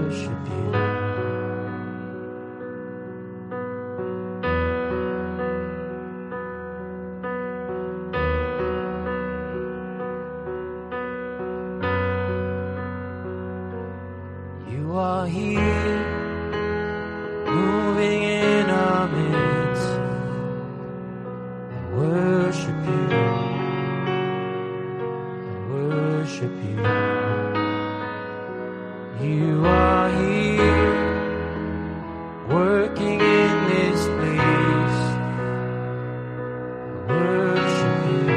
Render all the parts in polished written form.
worship you. You are here, moving in our midst. I worship you. I worship you. You are here, working in this place. I worship you.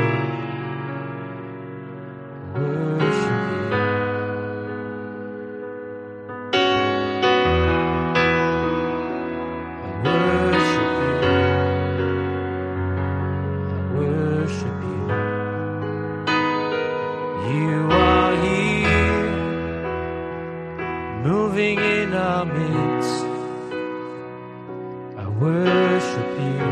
I worship you. Worship you. You are here, moving in our midst. I worship you.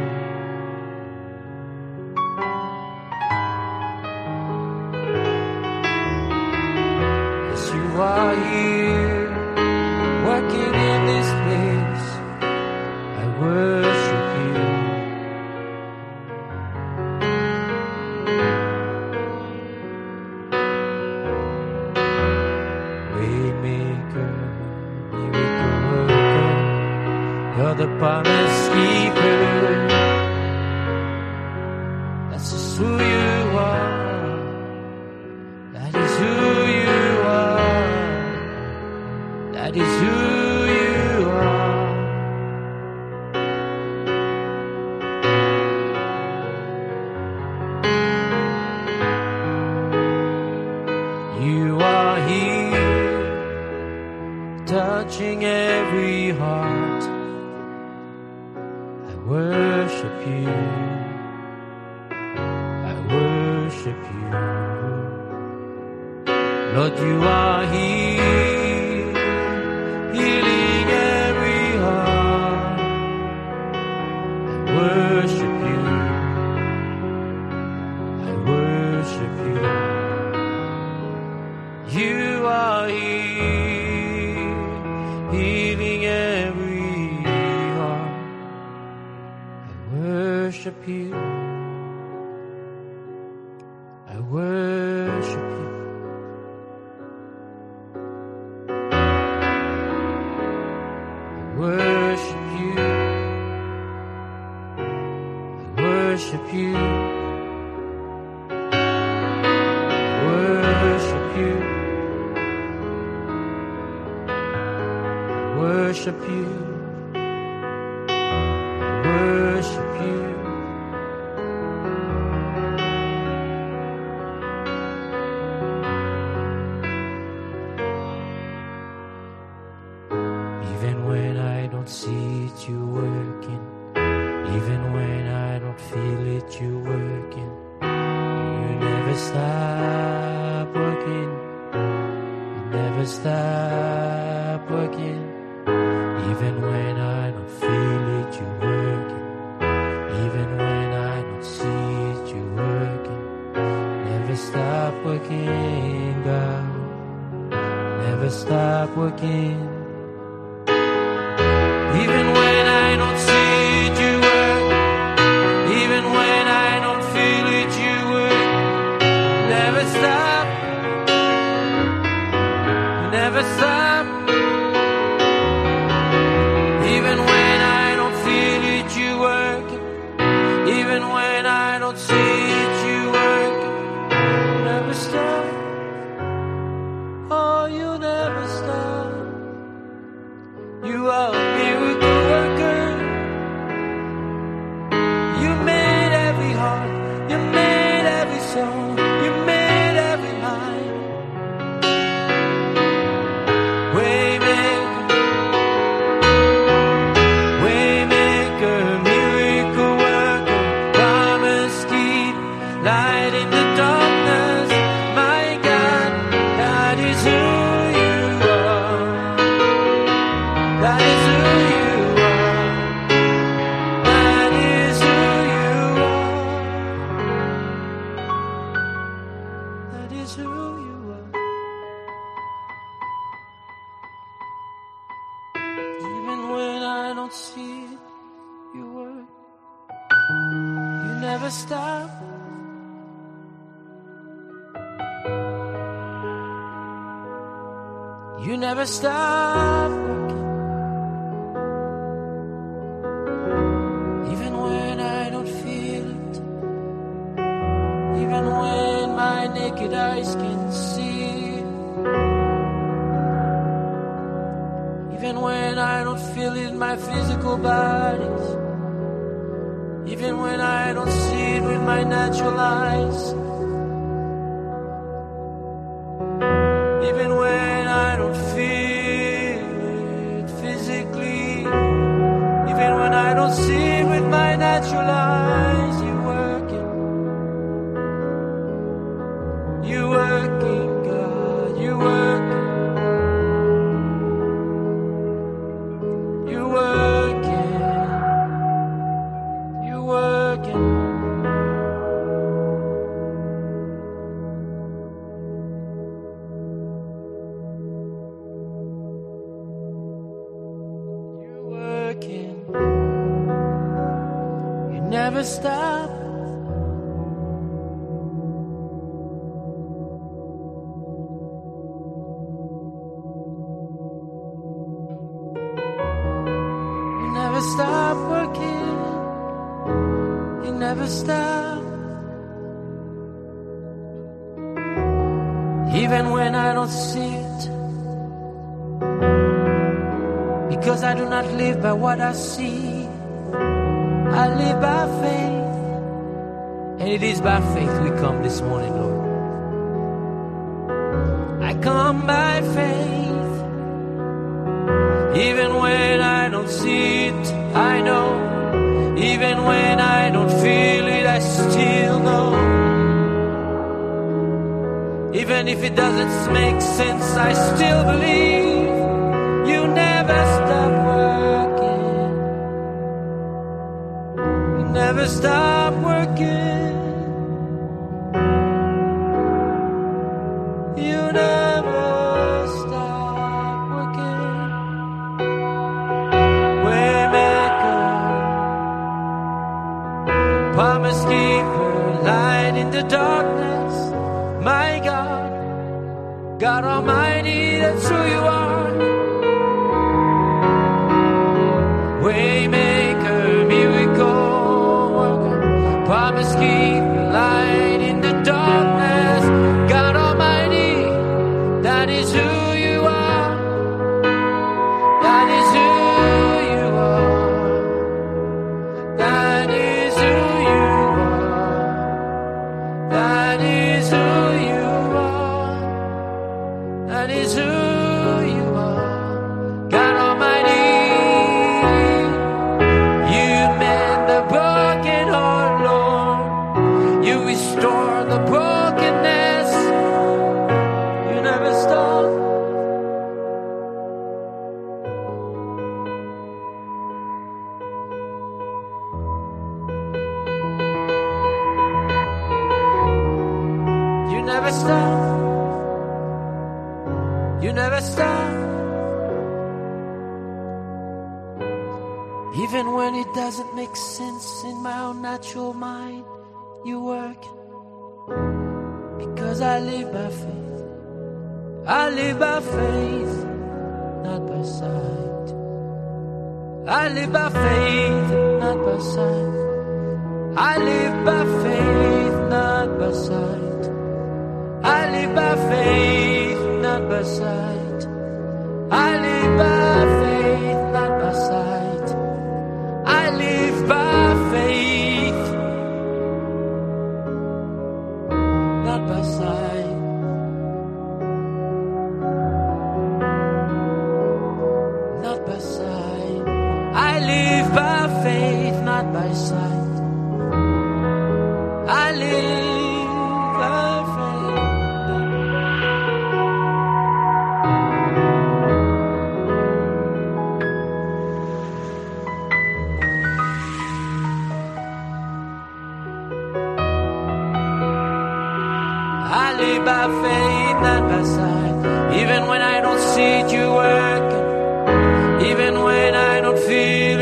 Yes, you are here, working in this place. I worship you. Waymaker, miracle worker, you're the promise keeper. That's just who you are. That is who you are. That is who you are. You are here, touching every heart. I worship you. I worship you. Lord, you are here, healing every heart. I worship you. I worship you. You are here, healing every heart. I worship you. I worship you. I worship you. I worship you. I worship you. Worship you, worship you. Even when I don't see it, you working. Even when I don't feel it, you working. You never stop working. You never stop working. Even when I don't feel it, you working. Even when I don't see it, you working. Never stop working, God. Never stop working. Even when I don't see it, you work. Even when I don't feel it, you work. Never stop. Never stop. Even when I don't feel it, you work. Even when I don't see it, you work. Never stop. Oh, you never stop. You are a miracle worker. I don't see it, you work. You never stop. You never stop working. Even when I don't feel it, even when my naked eyes can see it, even when I don't feel it in my physical bodies, even when I don't see it with my natural eyes, even when I don't feel it physically, even when I don't see it with my natural eyes, you're working. You're working, God, you're working. You're working. You're working. You never stop. You never stop working. You never stop. Even when I don't see it, because I do not live by what I see, I live by faith. And it is by faith we come this morning, Lord. I come by faith. Even when I don't see it, I know. Even when I don't feel it, I still know. Even if it doesn't make sense, I still believe. You never stop working. You never stop working. You never stop working. Waymaker, promise keeper, light in the darkness. My God, God Almighty, that's who you are. Waymaker, miracle worker, promise keeper, light in the darkness. God Almighty, that is who you are. That is who you are. That is who you are. That is who you are. That is who you are. God Almighty, restore the brokenness. You never stop. You never stop. You never stop. Even when it doesn't make sense in my own natural mind, you work. Because I live by faith. I live by faith, not by sight. I live by faith, not by sight. I live by faith, not by sight. I live by faith, not by sight. I live by faith, not by sight. I live by faith, not by sight. Not by sight. I live by faith, not by sight. I live by faith. I live by faith, not by sight. Even when I don't see it, you working. Even when I don't feel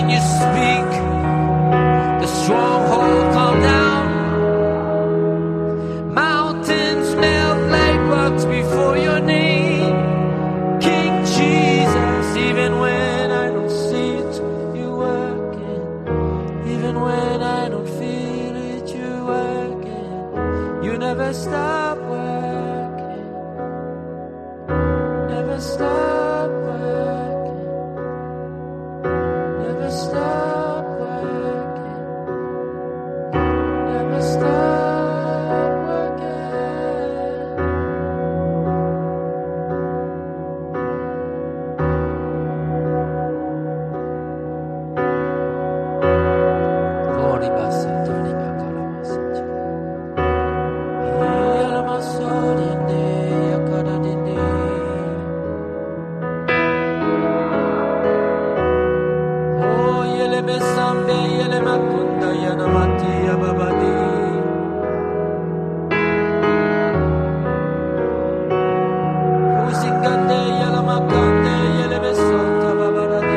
when you speak, the stronghold come down. Mountains melt like rocks before your name. King Jesus, even when I don't see it, you're working. Even when I don't feel it, you're working. You never stop working. Never stop working. Never stop working. Never stop working. Glory basata riba kalamasata. Yalamasori ande yakara dinde. Oh yele besambe yele makunda yana mati yababadi. Usingande yala makande yele besota babadi.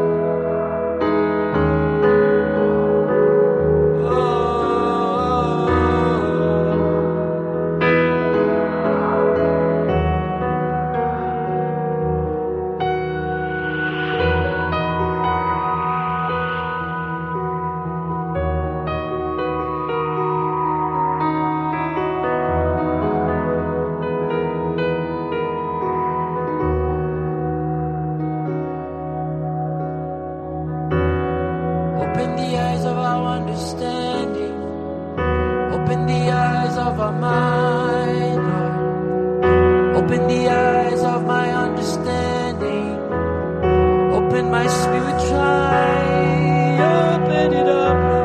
Open the eyes of our understanding. Open the eyes of our mind, Lord. Open the eyes of my understanding. Open my spiritual eye. Open it up, Lord.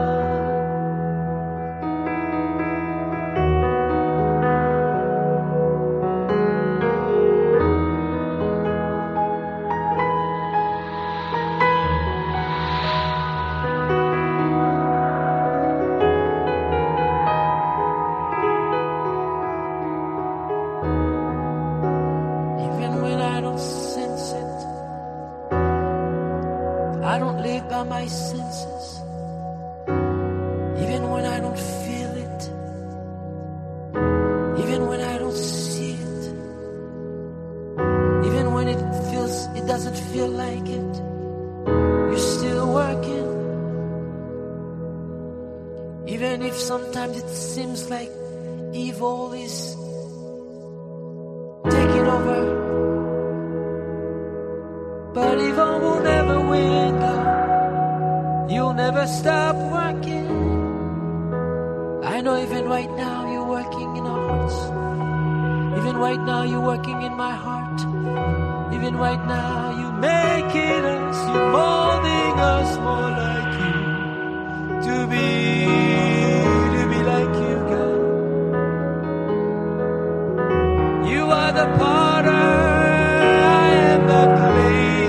Even when I don't sense it, I don't live by my senses. Even when I don't feel it, even when I don't see it, even when it doesn't feel like it, you're still working. Even if sometimes it seems like evil is taking over, but evil will never win, God. You'll never stop working. I know even right now you're working in our hearts. Even right now you're working in my heart. Even right now you're making us, you're molding us more like you. To be like you, God. You are the potter, I am the clay.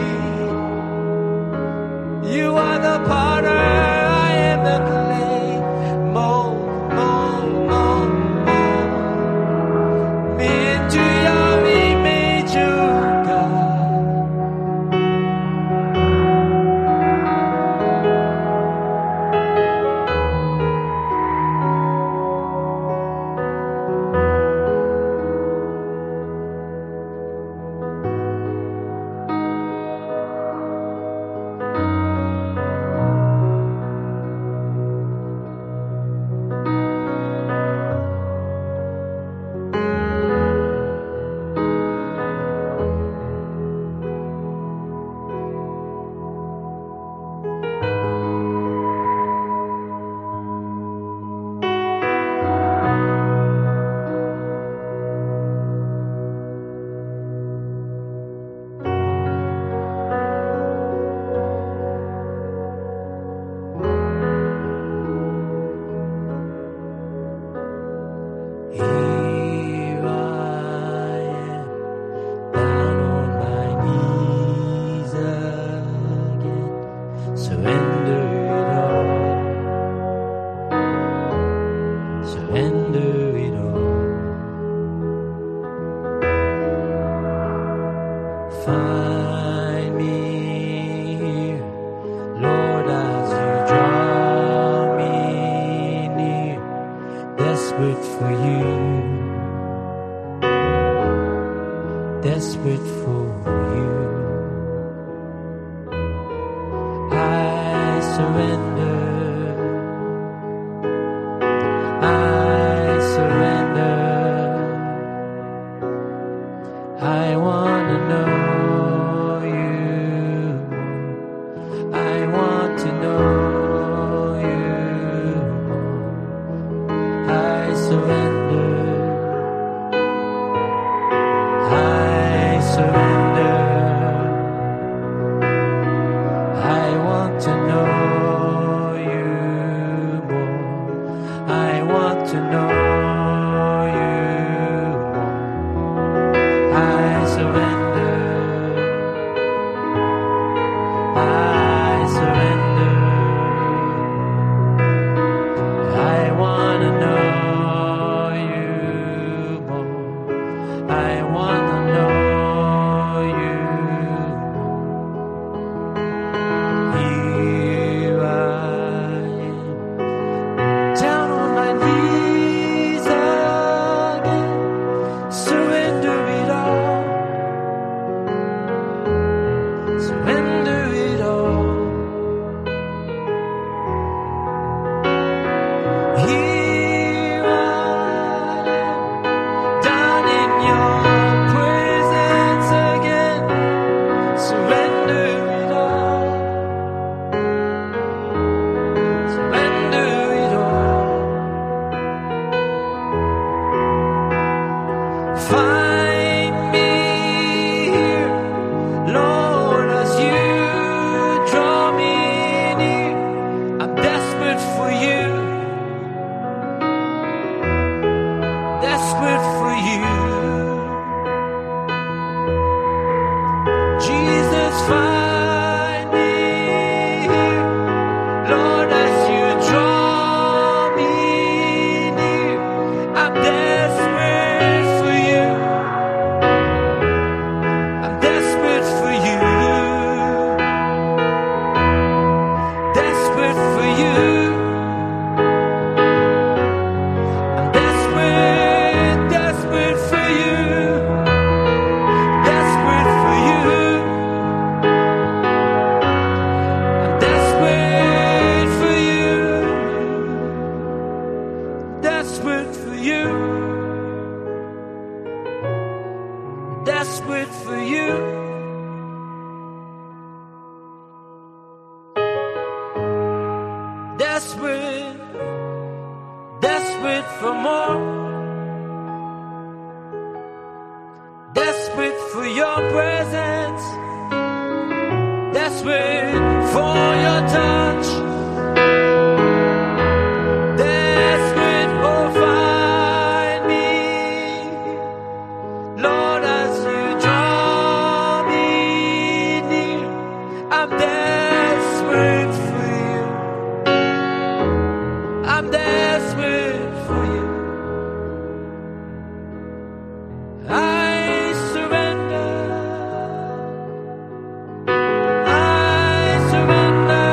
You are the potter, I am the clay. Mold, mold, mold, mold me into your image, oh God. desperate for you. I surrender. I surrender. I want to know you. I want to know you. I surrender. I surrender. I want to know you more. I want to know you more. I surrender. I surrender. I want to know you more. I want to know you more. Here I am, down on my knees again. Surrender it all. Surrender it all. Here I am, down in your presence again. Surrender it all. Surrender it all. Find me here, Lord, as you draw me near. I'm desperate for you. Desperate for you. Jesus, find me here, Lord, as you draw me near. I'm desperate for you. I'm desperate for you. Desperate for you. I'm desperate, desperate for you. Desperate for you. I'm desperate for you. Desperate for you. Desperate for you. Desperate, desperate for more. Desperate for your presence. Desperate for your touch. Desperate, oh, find me, Lord, as you draw me near. I'm desperate for you. I'm desperate for you. I surrender. I surrender.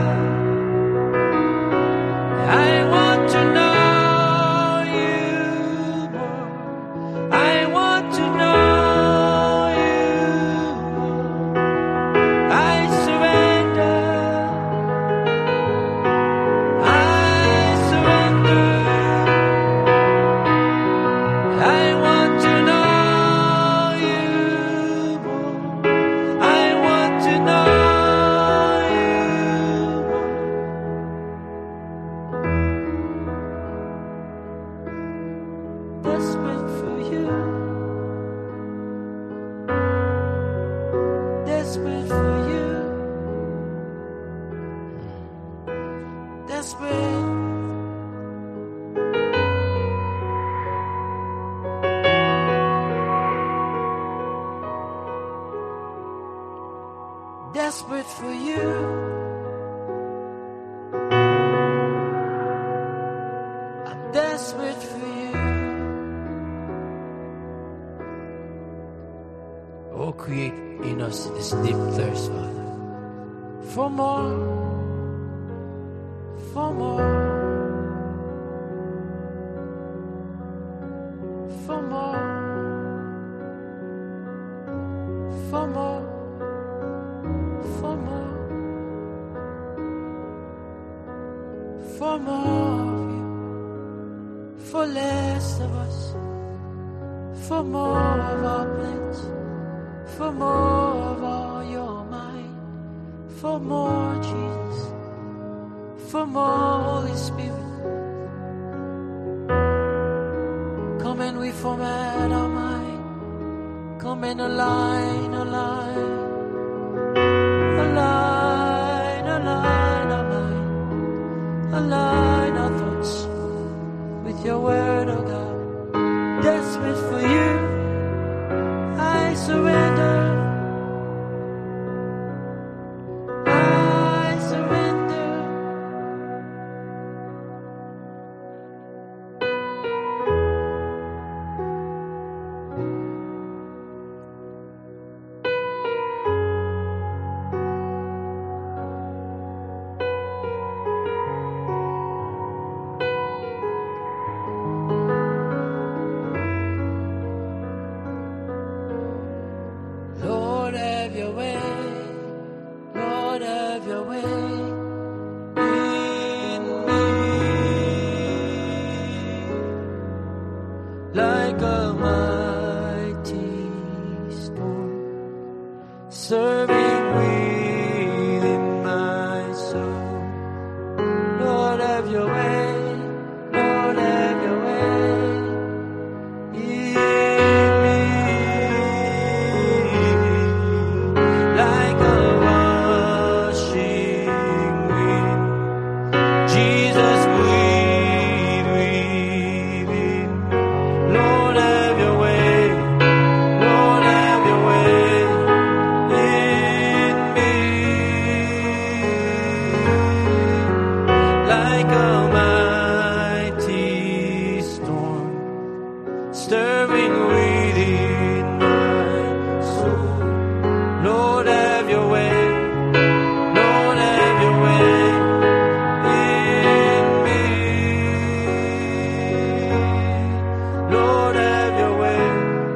I want to know you more. I want to know you more. I surrender. I surrender. I want to know you more. I want to know you more. Desperate for you. Desperate for you. Desperate. Desperate for you. I'm desperate for you. Oh, create in us this deep thirst, Father, for more, for more, for more. for more of you, for less of us, for more of our plans, for more of all your mind, for more Jesus, for more Holy Spirit. Come and we format our mind. Come and align our mind. Align our mind. Align our thoughts with your word, oh God. Desperate for you, I surrender. I surrender. Lord, have your way. Lord, have your way in me. Like a mighty storm, serving within my soul. Lord, have your way. Lord, have your way in me. Like a rushing wind, Jesus, breathe within. Lord, have your way. Lord, have your way in me. Like a mighty storm, stirring within my soul. Lord, have your way. Lord, have your way in me. Lord, have your way.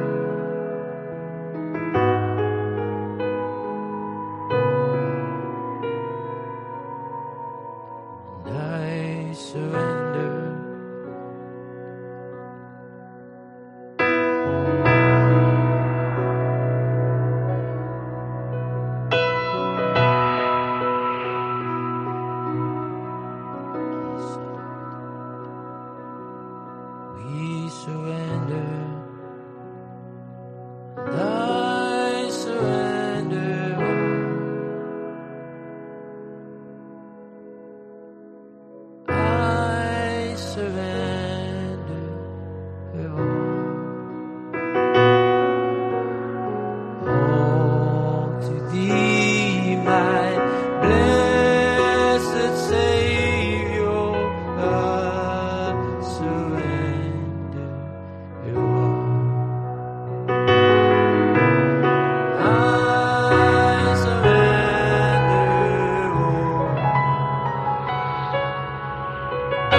And I surrender. We surrender. And I surrender. I surrender all to thee, my blessed Savior. I surrender all. I surrender all. I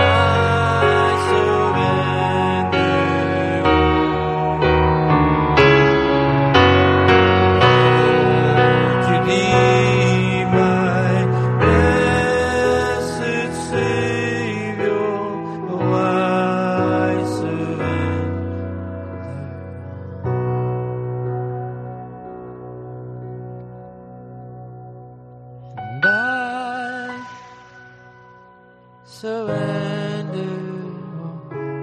surrender all to thee, my blessed Savior. Oh, I surrender and I surrender all.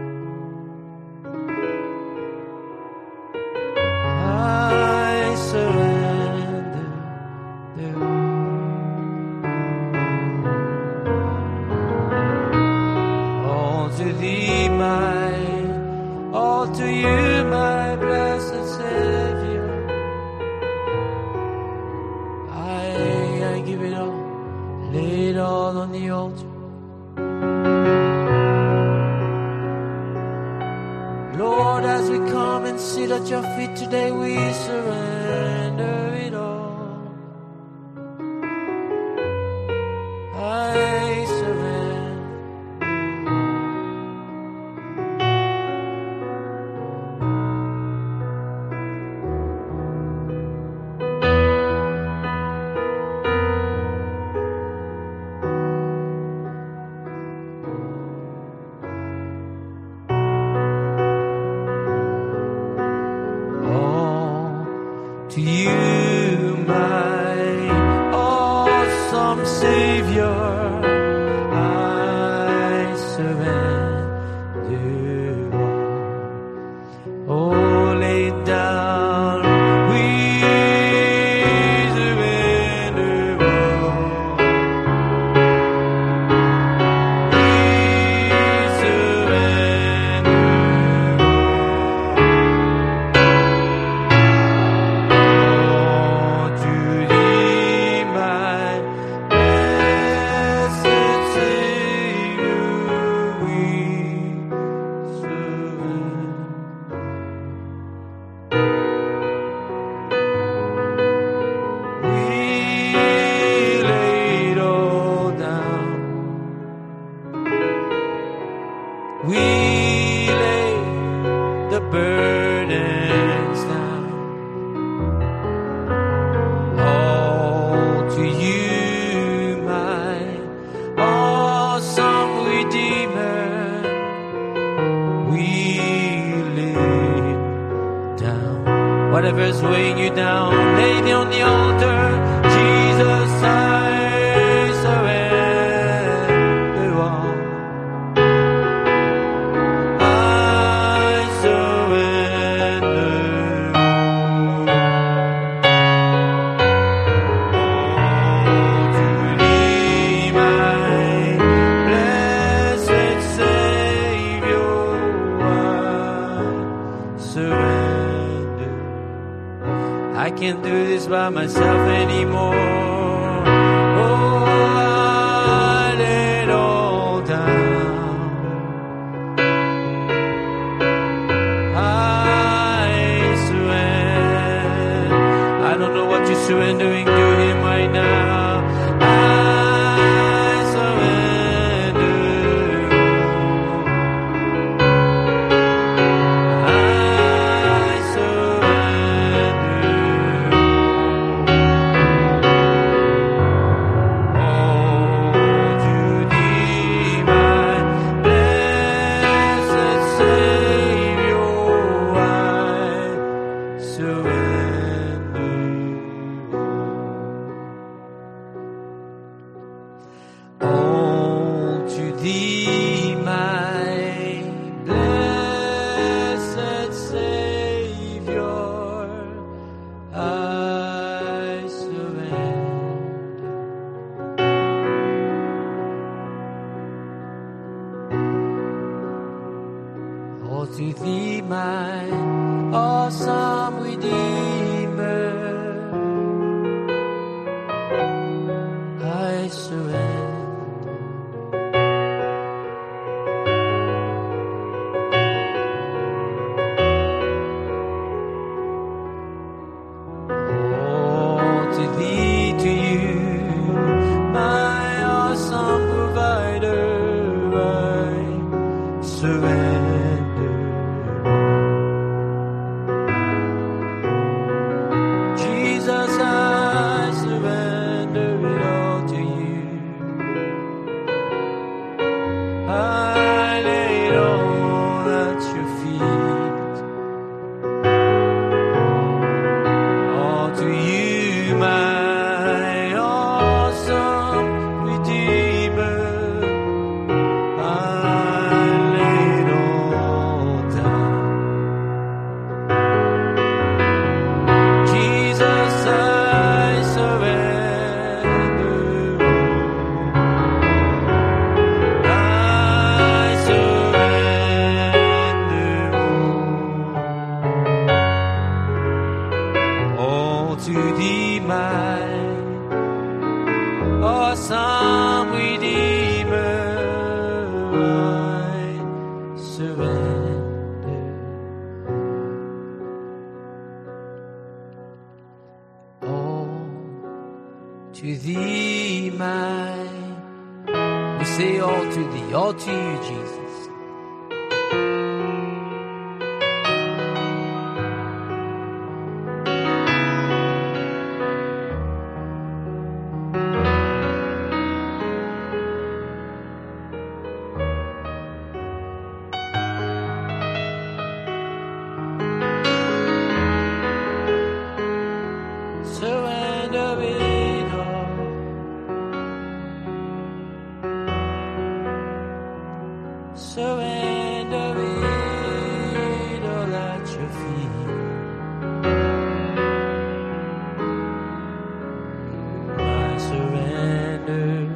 I surrender all to thee, all to you, my blessed Savior. I give it all, lay it all on the altar. Lord, as we come and sit at your feet today, we surrender it all. I surrender. Savior, I surrender all. Oh, lay down, we surrender all. We surrender all to Thee, my blessed Savior. We lay it all down. We lay the burdens down. All to You, my awesome Redeemer. We lay it down. Whatever's weighing you down, lay it on the altar. Jesus, I surrender all. I surrender all to Thee, my blessed Savior. I surrender. I can't do this by myself anymore. Oh, I lay it all down. I surrender. I don't know what you're surrendering to Him right now. I surrender all. I surrender all to Thee, my blessed Savior. I surrender all to Thee, my blessed Savior. I surrender all to Thee, my awesome Redeemer. I surrender all to Thee, to You, my awesome provider. I surrender. Jesus, I surrender it all to You. I lay it all at Your feet. All to You, my awesome Redeemer. I lay it all down. Jesus, I surrender all. I surrender all to Thee, my awesome Redeemer. I surrender all to Thee, my. We say all to Thee, all to You, Jesus. Surrender it all. surrender it all at your feet. I surrender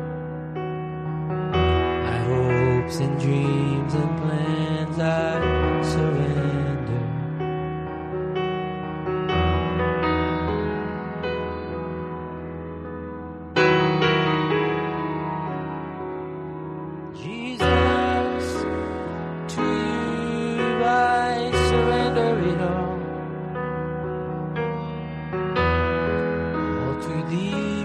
my hopes and dreams and plans. I surrender. Jesus, to you I surrender it all. All to thee,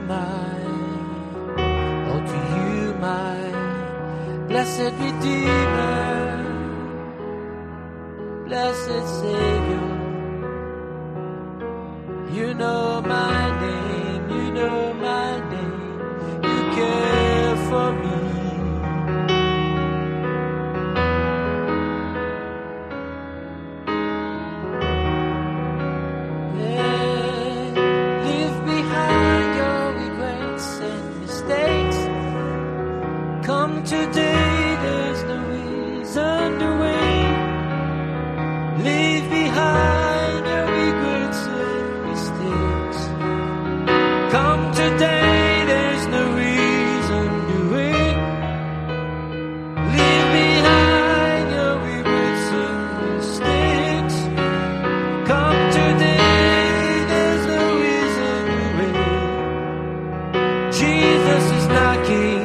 all to you, my blessed Redeemer, blessed Savior. You know my name, you know my name, you care for me. Leave behind your regrets and mistakes. Come today, there's no reason to wait. Leave behind your regrets and mistakes. Come today, there's no reason to wait. Leave behind your regrets and mistakes. Come today, there's no reason to wait. Jesus is knocking.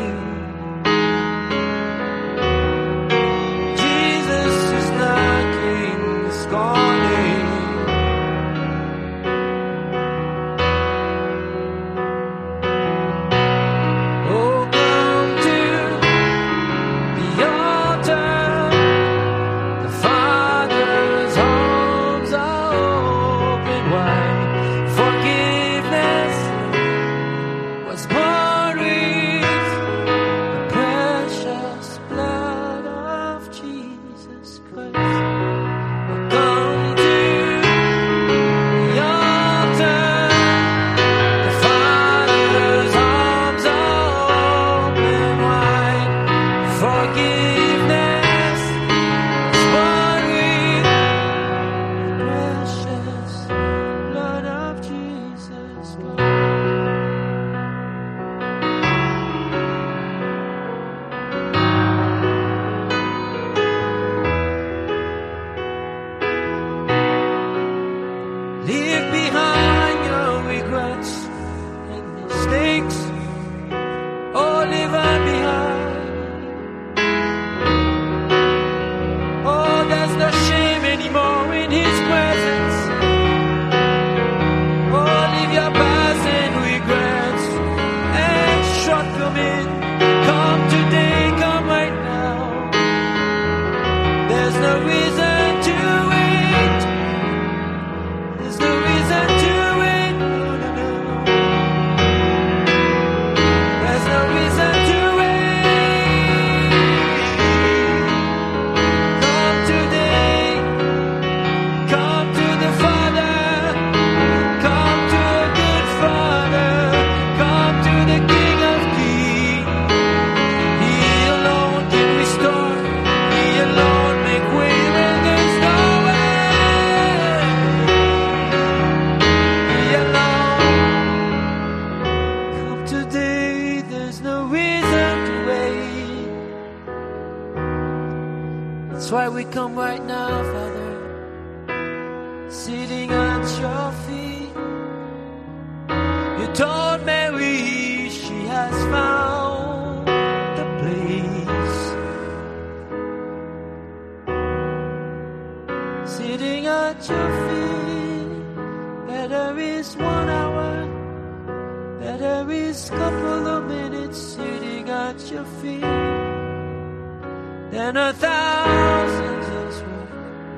Leave behind your regrets and mistakes. Oh, leave them behind. Oh, there's no shame anymore in His presence. Oh, leave your past and regrets and shortcomings. Come today, come right now. There's no reason to wait. There's no reason to wait. No, no, no. There's no reason to wait. Come today. Come to the Father. Come to a good Father. Come to the King of Kings. He alone can restore. He alone make way when there's no way. He alone. Come today, there's no reason to wait. That's why we come right now, Father, sitting at your feet. You told Mary she has found the place. Sitting at your feet, better is 1 hour, better is couple of minutes sitting at your feet than 1,000 elsewhere.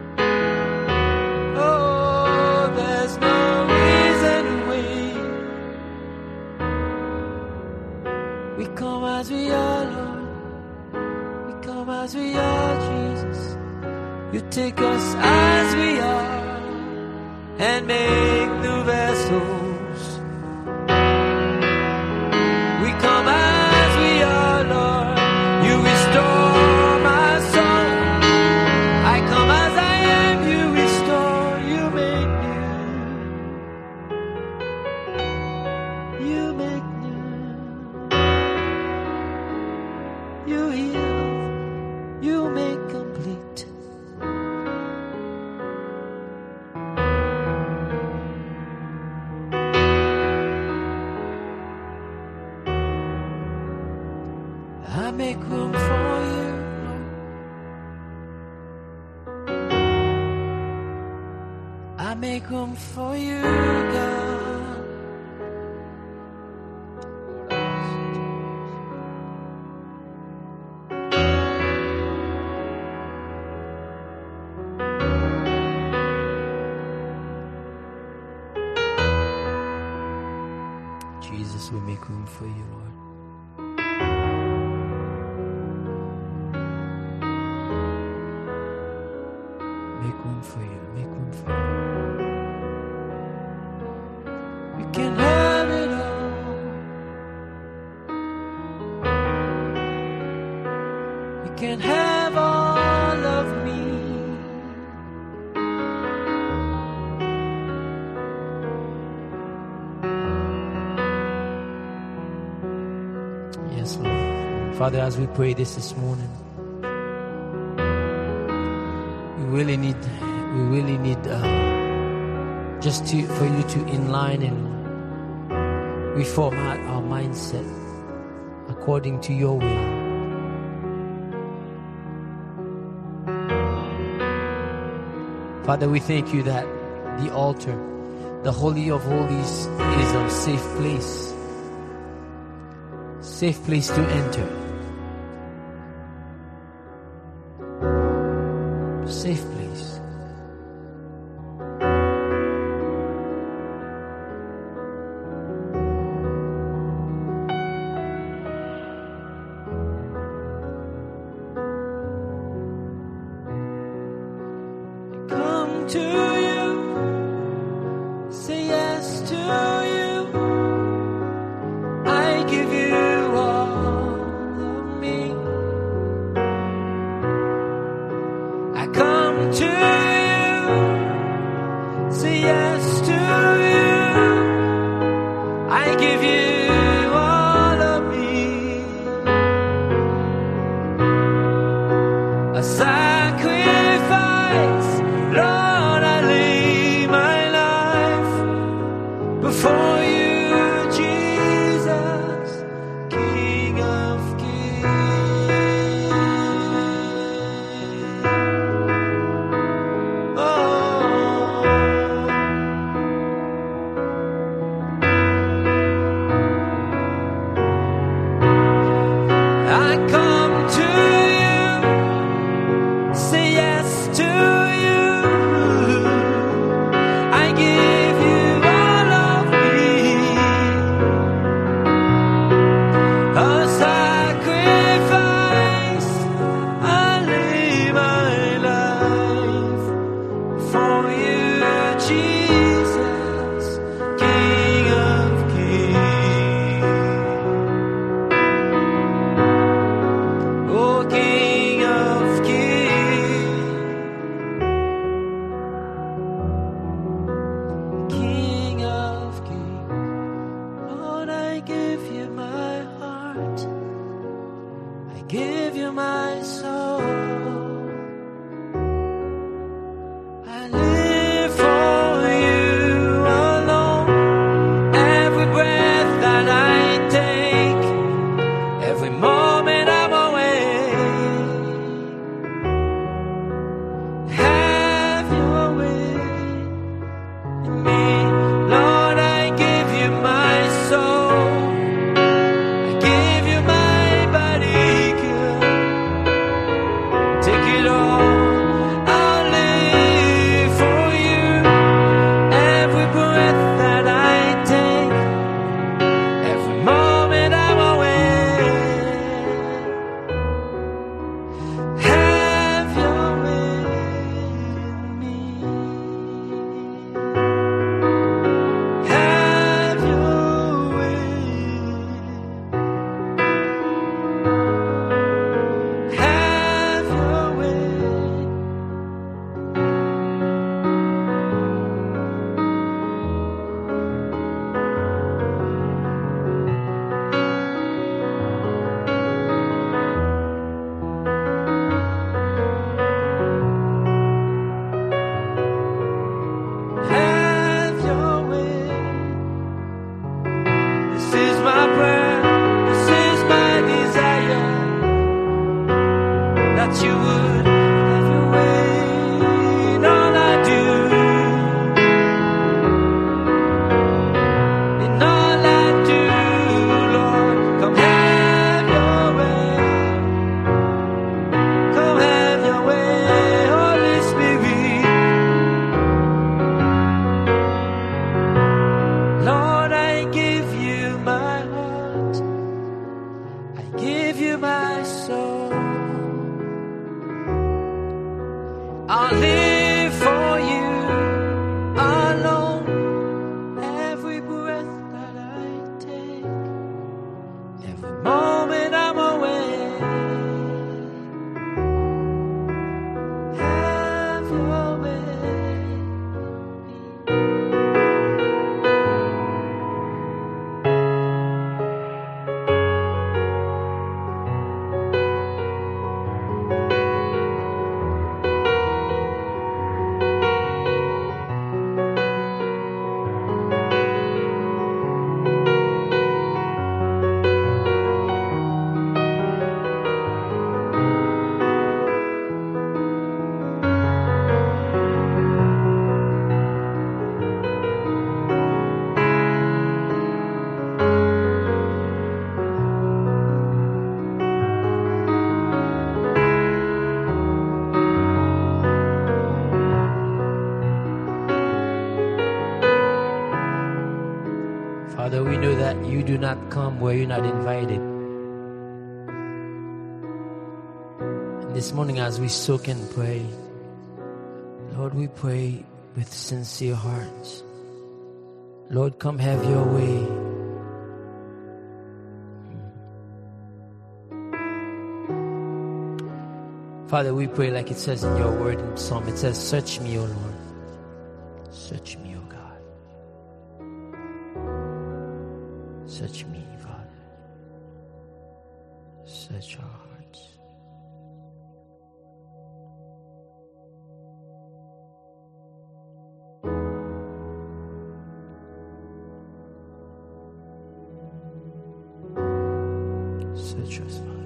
Oh, there's no reason to wait. We come as we are, Lord. We come as we are, Jesus. You take us as we are and make new vessels. We come as we are, Lord. You restore my You heal, you make complete. I make room for you, Lord. I make room for you, God. Jesus, we make room for you, Lord. Make room for you, make room for you. You can have it all. You can have all of me. Yes, Lord. Father, as we pray this morning, we really need just for you to inline and reformat our mindset according to your will. Father, we thank you that the altar, the Holy of Holies, is a safe place to enter. Safe place. Come to you, say yes to you. I give you all of me. I come to you, say yes to you. I give you all of me. A sacrifice, Lord, I lay my life before you, Jesus, King of Kings. I come to you, say yes to you. I give you all of me. A sacrifice, I lay my life for you, Jesus, King of Kings. Oh, King of Kings, King of Kings. Lord, I give you my heart, I give you my soul. I live for you alone. Every breath that I take, every moment I'm away. Have your way in me. Lord, I give you my soul. I give you my body, girl. Take it all. I'll live for you. Every breath that I take, every moment I'm away. I give you my soul. I'll live for you alone. Every breath that I take, every moment I'm away, have your way. Father, we know that you do not come where you're not invited. And this morning as we soak and pray, Lord, we pray with sincere hearts. Lord, come have your way. Father, we pray like it says in your word in Psalm. It says, search me, O Lord. Search me, O God. Search me, Father. Search our hearts. Search us, Father.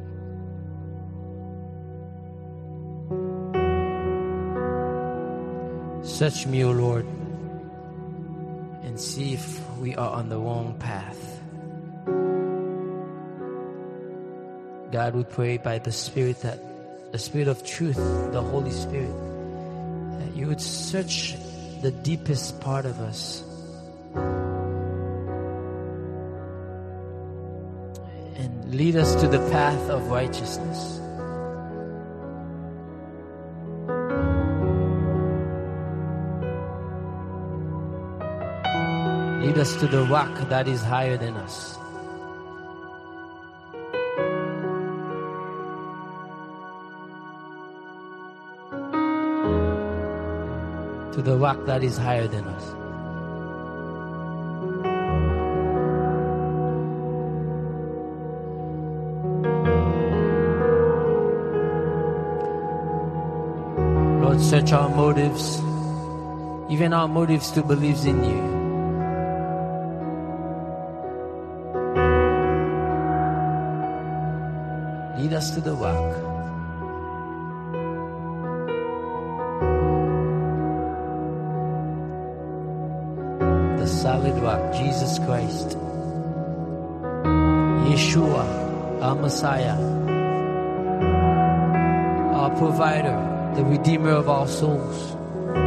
Search me, O Lord, and see if we are on the wrong path. God, we pray by the Spirit, that the Spirit of truth, the Holy Spirit, that you would search the deepest part of us and lead us to the path of righteousness. Lead us to the rock that is higher than us. To the rock that is higher than us. Lord, search our motives, even our motives to believe in you. Lead us to the rock. The solid rock, Jesus Christ. Yeshua, our Messiah. Our provider, the Redeemer of our souls.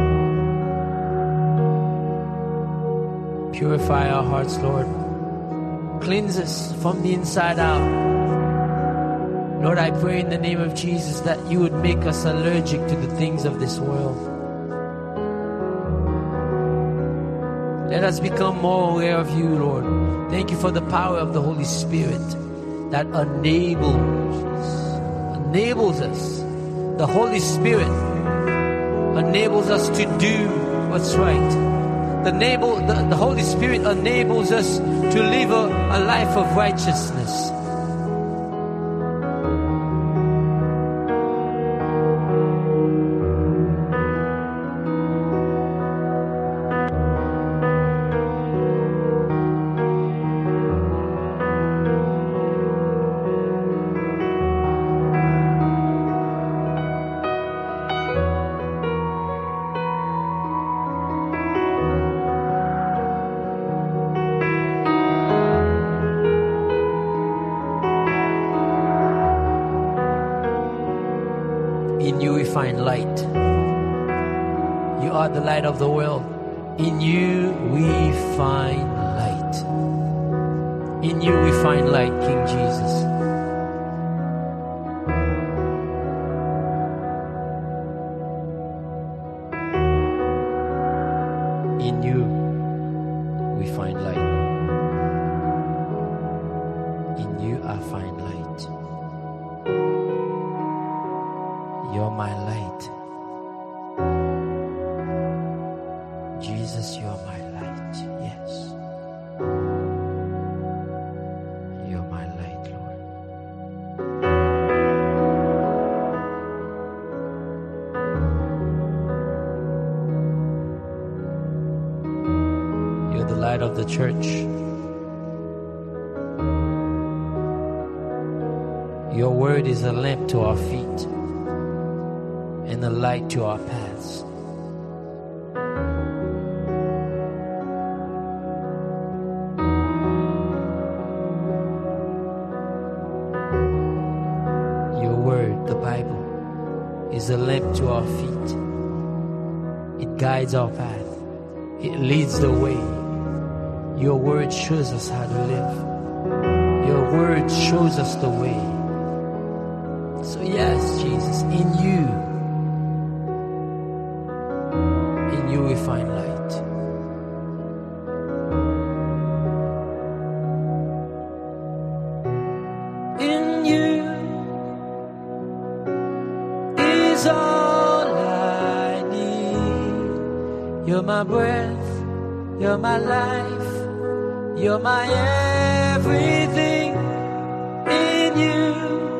Purify our hearts, Lord. Cleanse us from the inside out. Lord, I pray in the name of Jesus that you would make us allergic to the things of this world. Let us become more aware of you, Lord. Thank you for the power of the Holy Spirit that enables us. The Holy Spirit enables us to do what's right. The Holy Spirit enables us to live a life of righteousness. In you we find light. You are the light of the world. In you we find light. In you we find light, King Jesus. You're my light. Jesus, you're my light. Yes. You're my light, Lord. You're the light of the church. Your word is a lamp to our feet and a light to our paths. Your word, the Bible, is a lamp to our feet. It guides our path. It leads the way. Your word shows us how to live. Your word shows us the way. So yes, Jesus, in you we find light. In you is all I need. You're my breath, you're my life, you're my everything. In you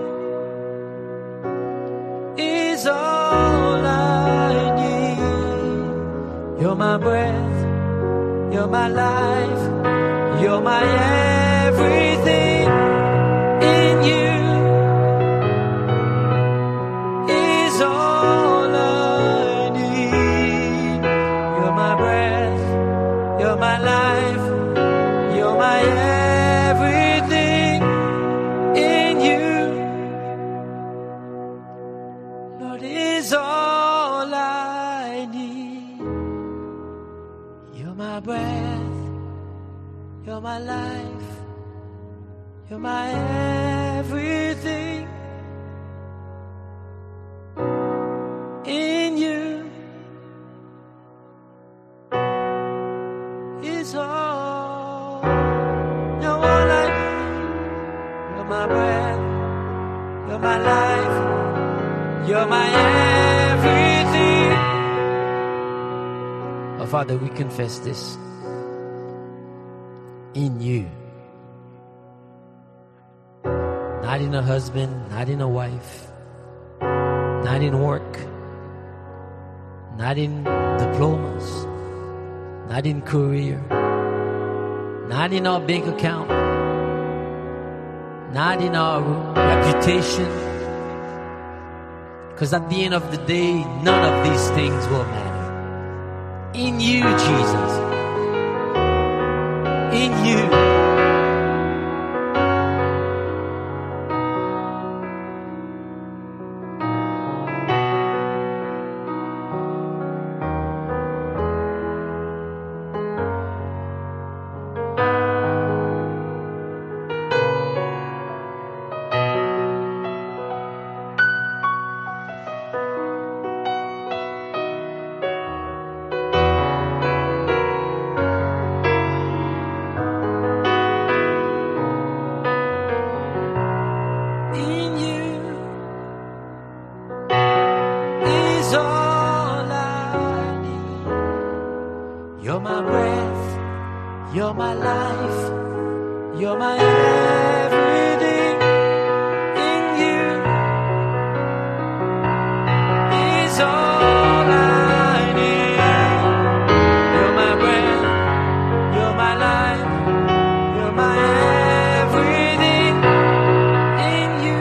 is all I need. You're my breath, you're my life, you're my everything. In you is all I need. You're my breath, you're my life, you're my everything. In you, Lord, is all I need. You're my breath, you're my life, you're my everything. In you is all. You're all I need. You're my breath, you're my life, you're my everything. Oh, Father, we confess this. In you. Not in a husband, not in a wife, not in work, not in diplomas, not in career, not in our bank account, not in our reputation. Because at the end of the day, none of these things will matter. In you, Jesus. In you. You're my breath, you're my life, you're my everything. In you is all I need. You're my breath, you're my life, you're my everything. In you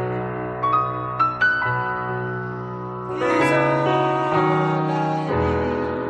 is all I need.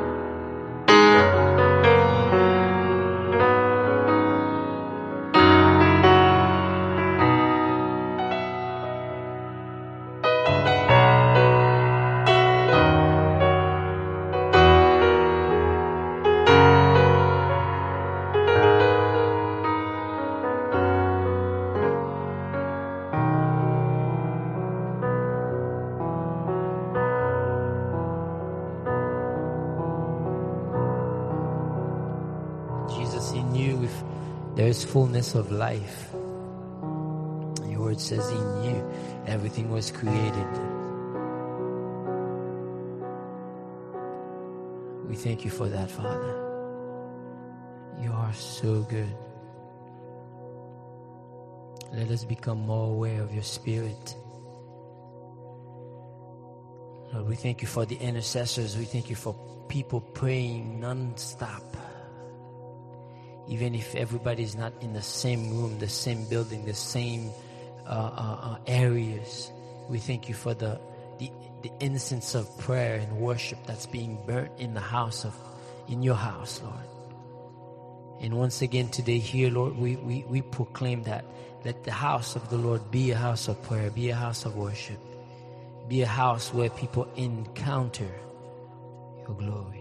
Jesus, in you, if there is fullness of life. Your word says in you, everything was created. We thank you for that, Father. You are so good. Let us become more aware of your Spirit. Lord, we thank you for the intercessors. We thank you for people praying non-stop. Even if everybody's not in the same room, the same building, the same areas. We thank you for the incense of prayer and worship that's being burnt in your house, Lord. And once again today here, Lord, we proclaim that. Let the house of the Lord be a house of prayer, be a house of worship, be a house where people encounter your glory.